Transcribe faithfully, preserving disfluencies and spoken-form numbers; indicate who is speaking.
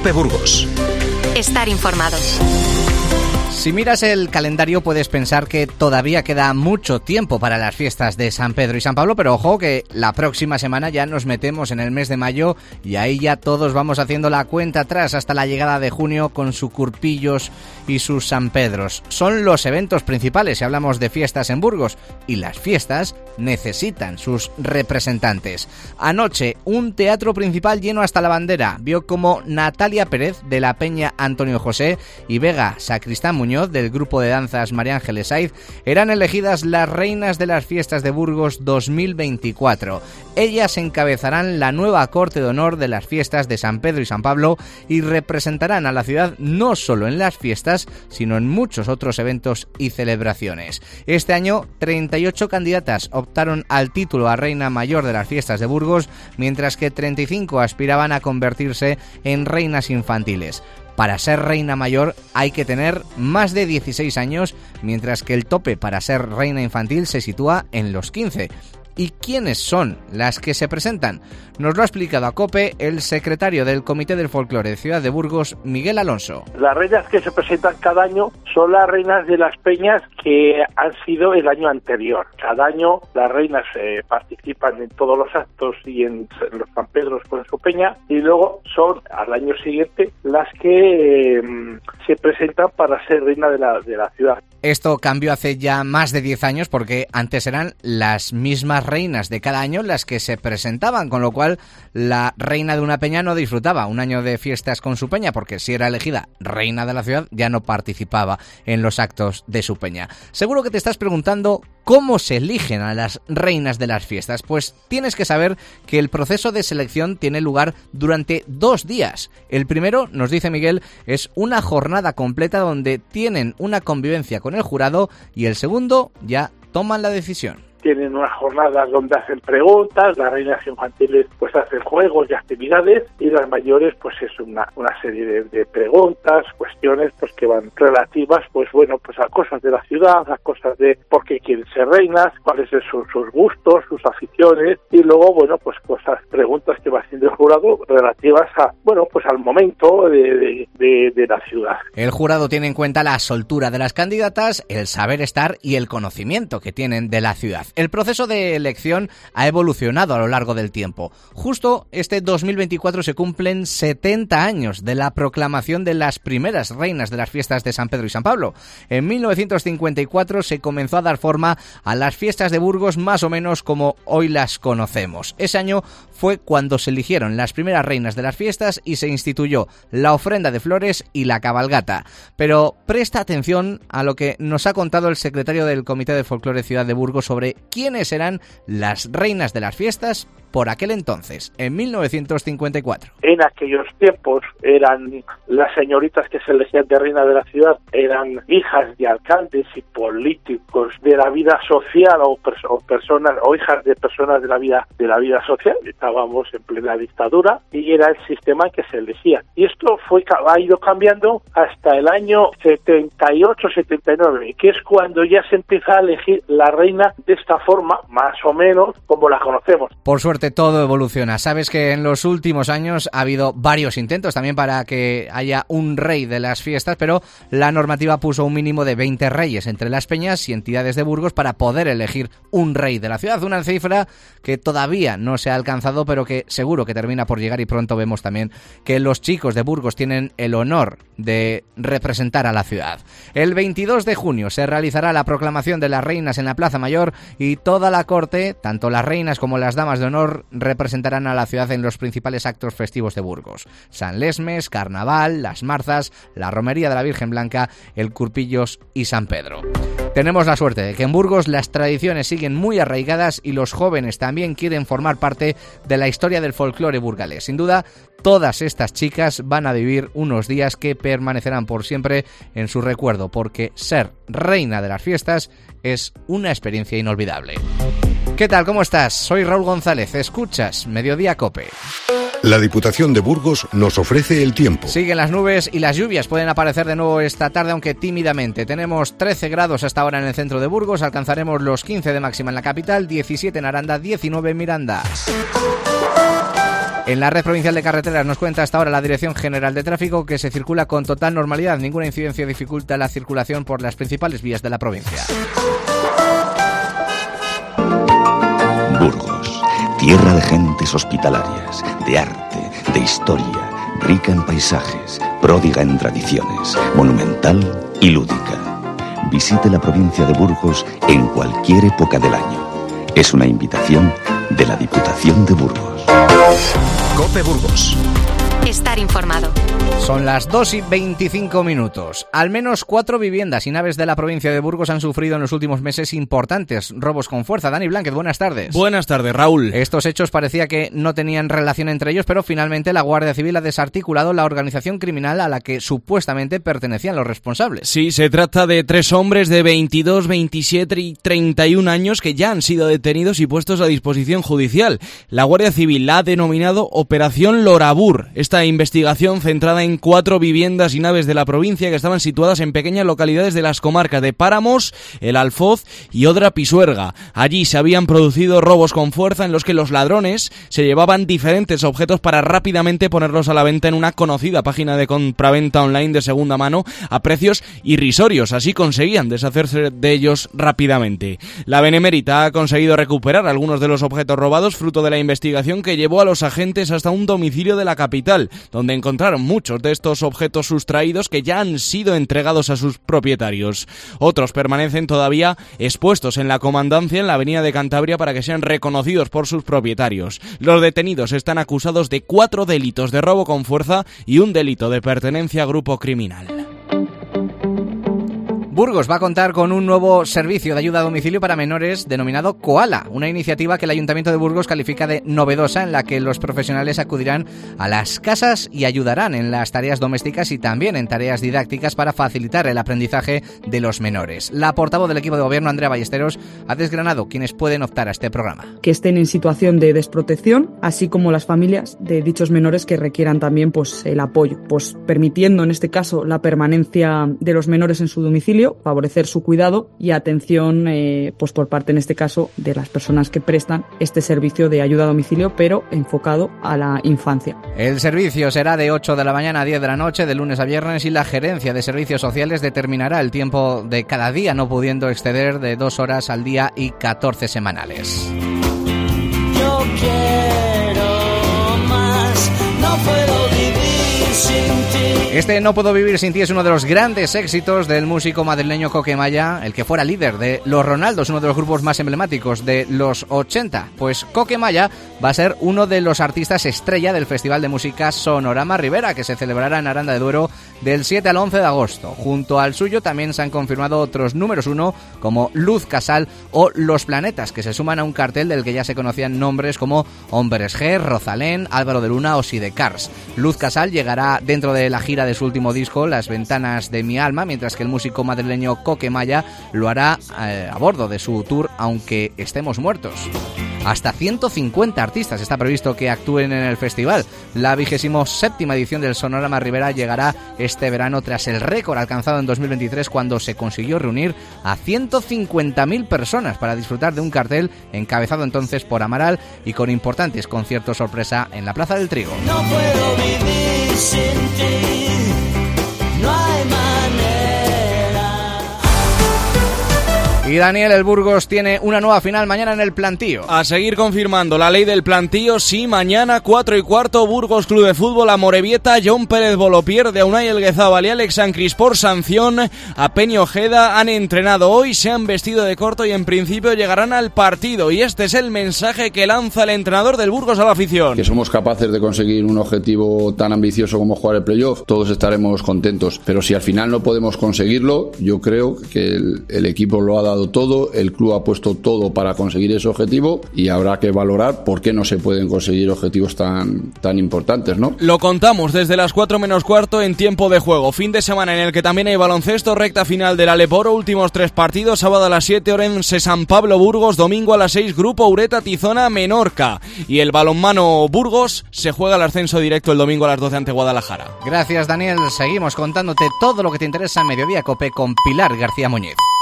Speaker 1: COPE Burgos.
Speaker 2: Estar informado.
Speaker 3: Si miras el calendario puedes pensar que todavía queda mucho tiempo para las fiestas de San Pedro y San Pablo, pero ojo que la próxima semana ya nos metemos en el mes de mayo y ahí ya todos vamos haciendo la cuenta atrás hasta la llegada de junio con sus curpillos y sus San Pedros. Son los eventos principales si hablamos de fiestas en Burgos y las fiestas necesitan sus representantes. Anoche un teatro principal lleno hasta la bandera vio como Natalia Pérez de la Peña Antonio José y Vega Sacristán Muñoz del grupo de danzas María Ángeles Saiz eran elegidas las reinas de las fiestas de Burgos dos mil veinticuatro. Ellas encabezarán la nueva corte de honor de las fiestas de San Pedro y San Pablo y representarán a la ciudad no solo en las fiestas, sino en muchos otros eventos y celebraciones. Este año, treinta y ocho candidatas optaron al título a reina mayor de las fiestas de Burgos, mientras que treinta y cinco aspiraban a convertirse en reinas infantiles. Para ser reina mayor hay que tener más de dieciséis años, mientras que el tope para ser reina infantil se sitúa en los quince. ¿Y quiénes son las que se presentan? Nos lo ha explicado a COPE el secretario del Comité del Folclore de Ciudad de Burgos, Miguel Alonso.
Speaker 4: Las reinas que se presentan cada año son las reinas de las peñas que han sido el año anterior. Cada año las reinas eh, participan en todos los actos y en los San Pedros con su peña, y luego son al año siguiente las que eh, se presentan para ser reina de la, de la ciudad.
Speaker 3: Esto cambió hace ya más de diez años porque antes eran las mismas reinas de cada año las que se presentaban, con lo cual la reina de una peña no disfrutaba un año de fiestas con su peña porque si era elegida reina de la ciudad ya no participaba en los actos de su peña. Seguro que te estás preguntando cómo se eligen a las reinas de las fiestas. Pues tienes que saber que el proceso de selección tiene lugar durante dos días. El primero, nos dice Miguel, es una jornada completa donde tienen una convivencia con el jurado, y el segundo ya toman la decisión.
Speaker 4: Tienen unas jornadas donde hacen preguntas, las reinas infantiles pues hacen juegos y actividades, y las mayores pues es una, una serie de, de preguntas, cuestiones pues que van relativas pues bueno pues a cosas de la ciudad, a cosas de por qué quieren ser reinas, cuáles son sus, sus gustos, sus aficiones, y luego bueno pues cosas, preguntas que va haciendo el jurado relativas a bueno pues al momento de, de, de, de la ciudad.
Speaker 3: El jurado tiene en cuenta la soltura de las candidatas, el saber estar y el conocimiento que tienen de la ciudad. El proceso de elección ha evolucionado a lo largo del tiempo. Justo este dos mil veinticuatro se cumplen setenta años de la proclamación de las primeras reinas de las fiestas de San Pedro y San Pablo. En mil novecientos cincuenta y cuatro se comenzó a dar forma a las fiestas de Burgos más o menos como hoy las conocemos. Ese año fue cuando se eligieron las primeras reinas de las fiestas y se instituyó la ofrenda de flores y la cabalgata. Pero presta atención a lo que nos ha contado el secretario del Comité de Folclore Ciudad de Burgos sobre quiénes eran las reinas de las fiestas por aquel entonces, en mil novecientos cincuenta y cuatro.
Speaker 4: En aquellos tiempos eran las señoritas que se elegían de reina de la ciudad, eran hijas de alcaldes y políticos de la vida social o, pers- o personas o hijas de personas de la vida de la vida social. Estábamos en plena dictadura y era el sistema que se elegía. Y esto fue ha ido cambiando hasta el año setenta y ocho setenta y nueve, que es cuando ya se empieza a elegir la reina de esta forma, más o menos como la conocemos.
Speaker 3: Por suerte todo evoluciona. Sabes que en los últimos años ha habido varios intentos también para que haya un rey de las fiestas, pero la normativa puso un mínimo de veinte reyes entre las peñas y entidades de Burgos para poder elegir un rey de la ciudad. Una cifra que todavía no se ha alcanzado, pero que seguro que termina por llegar, y pronto vemos también que los chicos de Burgos tienen el honor de representar a la ciudad. El veintidós de junio se realizará la proclamación de las reinas en la Plaza Mayor y toda la corte, tanto las reinas como las damas de honor, representarán a la ciudad en los principales actos festivos de Burgos: San Lesmes, Carnaval, las Marzas, la Romería de la Virgen Blanca, el Curpillos y San Pedro. Tenemos la suerte de que en Burgos las tradiciones siguen muy arraigadas y los jóvenes también quieren formar parte de la historia del folclore burgalés. Sin duda, todas estas chicas van a vivir unos días que permanecerán por siempre en su recuerdo, porque ser reina de las fiestas es una experiencia inolvidable. ¿Qué tal? ¿Cómo estás? Soy Raúl González. Escuchas Mediodía COPE.
Speaker 1: La Diputación de Burgos nos ofrece el tiempo.
Speaker 3: Siguen las nubes y las lluvias pueden aparecer de nuevo esta tarde, aunque tímidamente. Tenemos trece grados hasta ahora en el centro de Burgos, alcanzaremos los quince de máxima en la capital, diecisiete en Aranda, diecinueve en Miranda. En la red provincial de carreteras nos cuenta hasta ahora la Dirección General de Tráfico que se circula con total normalidad. Ninguna incidencia dificulta la circulación por las principales vías de la provincia.
Speaker 5: Burgos, tierra de gentes hospitalarias, de arte, de historia, rica en paisajes, pródiga en tradiciones, monumental y lúdica. Visite la provincia de Burgos en cualquier época del año. Es una invitación de la Diputación de Burgos.
Speaker 1: COPE Burgos.
Speaker 2: Estar informado.
Speaker 3: Son las dos y veinticinco minutos. Al menos cuatro viviendas y naves de la provincia de Burgos han sufrido en los últimos meses importantes robos con fuerza. Dani Blanquez, buenas tardes.
Speaker 6: Buenas tardes, Raúl.
Speaker 3: Estos hechos parecía que no tenían relación entre ellos, pero finalmente la Guardia Civil ha desarticulado la organización criminal a la que supuestamente pertenecían los responsables.
Speaker 6: Sí, se trata de tres hombres de veintidós, veintisiete y treinta y un años que ya han sido detenidos y puestos a disposición judicial. La Guardia Civil la ha denominado Operación Lorabur. Esta investigación centrada en cuatro viviendas y naves de la provincia que estaban situadas en pequeñas localidades de las comarcas de Páramos, El Alfoz y Odra Pisuerga. Allí se habían producido robos con fuerza en los que los ladrones se llevaban diferentes objetos para rápidamente ponerlos a la venta en una conocida página de compraventa online de segunda mano a precios irrisorios. Así conseguían deshacerse de ellos rápidamente. La Benemérita ha conseguido recuperar algunos de los objetos robados fruto de la investigación que llevó a los agentes hasta un domicilio de la capital, donde encontraron muchos de estos objetos sustraídos que ya han sido entregados a sus propietarios. Otros permanecen todavía expuestos en la comandancia en la avenida de Cantabria para que sean reconocidos por sus propietarios. Los detenidos están acusados de cuatro delitos de robo con fuerza y un delito de pertenencia a grupo criminal.
Speaker 3: Burgos va a contar con un nuevo servicio de ayuda a domicilio para menores denominado Koala, una iniciativa que el Ayuntamiento de Burgos califica de novedosa, en la que los profesionales acudirán a las casas y ayudarán en las tareas domésticas y también en tareas didácticas para facilitar el aprendizaje de los menores. La portavoz del equipo de gobierno, Andrea Ballesteros, ha desgranado quienes pueden optar a este programa.
Speaker 7: Que estén en situación de desprotección, así como las familias de dichos menores que requieran también pues, el apoyo, pues permitiendo en este caso la permanencia de los menores en su domicilio, favorecer su cuidado y atención eh, pues por parte en este caso de las personas que prestan este servicio de ayuda a domicilio, pero enfocado a la infancia.
Speaker 3: El servicio será de ocho de la mañana a diez de la noche, de lunes a viernes, y la gerencia de servicios sociales determinará el tiempo de cada día, no pudiendo exceder de dos horas al día y catorce semanales.
Speaker 8: Yo quiero más, no puedo vivir sin ti.
Speaker 3: Este No puedo vivir sin ti es uno de los grandes éxitos del músico madrileño Coque Maya, el que fuera líder de Los Ronaldos, uno de los grupos más emblemáticos de los ochenta. Pues Coque Maya va a ser uno de los artistas estrella del Festival de Música Sonorama Ribera, que se celebrará en Aranda de Duero del siete al once de agosto. Junto al suyo también se han confirmado otros números uno como Luz Casal o Los Planetas, que se suman a un cartel del que ya se conocían nombres como Hombres G, Rosalén, Álvaro de Luna o Sidecars. Luz Casal llegará dentro de la gira de su último disco, Las Ventanas de mi Alma, mientras que el músico madrileño Coque Maya lo hará eh, a bordo de su tour Aunque estemos muertos. Hasta ciento cincuenta artistas está previsto que actúen en el festival. La vigésimo séptima edición del Sonorama Ribera llegará este verano tras el récord alcanzado en dos mil veintitrés, cuando se consiguió reunir a ciento cincuenta mil personas para disfrutar de un cartel encabezado entonces por Amaral y con importantes conciertos sorpresa en la Plaza del Trigo.
Speaker 8: No puedo vivir sin ti, no hay manera.
Speaker 3: Y Daniel, el Burgos tiene una nueva final mañana en el Plantío.
Speaker 6: A seguir confirmando la ley del Plantío, sí, mañana cuatro y cuarto, Burgos Club de Fútbol Amorebieta, John Pérez Bolopier de Unai Elguezábal y Alex Sancris por sanción a Peña Ojeda. Han entrenado hoy, se han vestido de corto y en principio llegarán al partido. Y este es el mensaje que lanza el entrenador del Burgos a la afición.
Speaker 9: Que somos capaces de conseguir un objetivo tan ambicioso como jugar el playoff, todos estaremos contentos. Pero si al final no podemos conseguirlo, yo creo que el, el equipo lo ha dado todo, el club ha puesto todo para conseguir ese objetivo y habrá que valorar por qué no se pueden conseguir objetivos tan, tan importantes, ¿no?
Speaker 6: Lo contamos desde las cuatro menos cuarto en tiempo de juego. Fin de semana en el que también hay baloncesto, recta final del Aleporo, últimos tres partidos, sábado a las siete, Orense San Pablo Burgos, domingo a las seis, Grupo Ureta Tizona Menorca. Y el balonmano Burgos se juega el ascenso directo el domingo a las doce ante Guadalajara.
Speaker 3: Gracias, Daniel. Seguimos contándote todo lo que te interesa en Mediodía Cope con Pilar García Muñiz.